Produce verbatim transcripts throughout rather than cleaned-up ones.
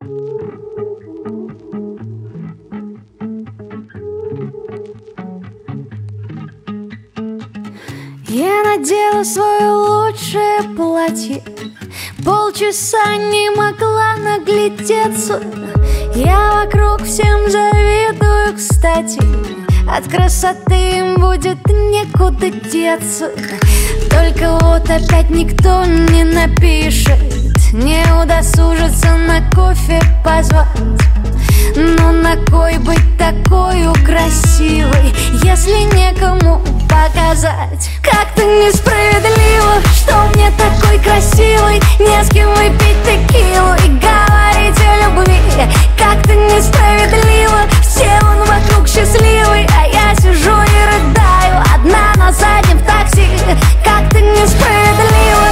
Я надела свое лучшее платье, полчаса не могла наглядеться. Я вокруг всем завидую, кстати. От красоты им будет некуда деться. Только вот опять никто не напишет, не удосужится на кофе позвать. Но на кой быть такой красивой, если некому показать? Как-то несправедливо, что мне такой красивый не с кем выпить текилу и говорить о любви. Как-то несправедливо, все он вокруг счастливый, а я сижу и рыдаю одна на заднем такси. Как-то несправедливо.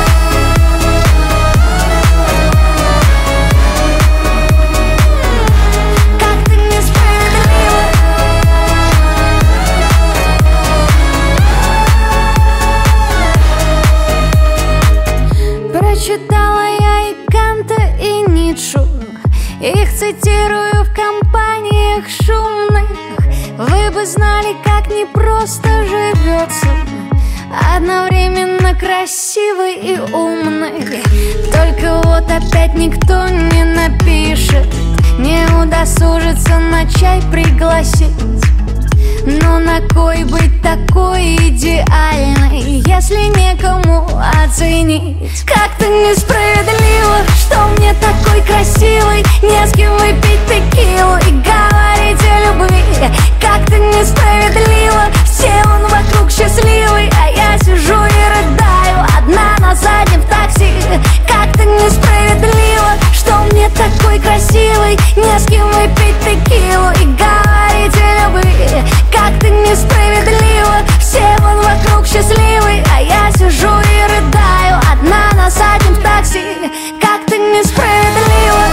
Прочитала я и Канта, и Ницше. Их цитирую в компаниях шумных. Вы бы знали, как непросто живется одновременно красивый и умный. Только вот опять никто не напишет, не удосужится на чай пригласить. Но на кой быть такой идеальной, если некому оценить? Как-то несправедливо, что мне такой красивый не с кем выпить текилу и говорить о любви. Как-то несправедливо, все он вокруг счастливый, а я сижу и рыдаю одна на заднем такси. Как-то несправедливо, что мне такой красивый не с кем выпить текилу и говорить о любви. Как-то несправедливо, все он вокруг счастливый, а я сижу и рыдаю одна на заднем такси. Как-то несправедливо.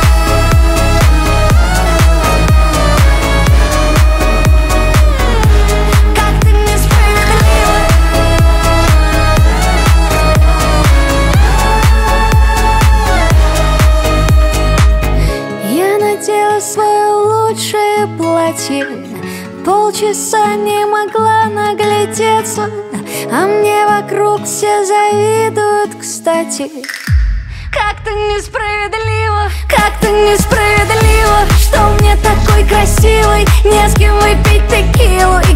Как-то несправедливо. Я надела свое лучшее платье, полчаса не могла наглядеться, а мне вокруг все завидуют, кстати. Как-то несправедливо, как-то несправедливо, что мне такой красивый не с кем выпить текилу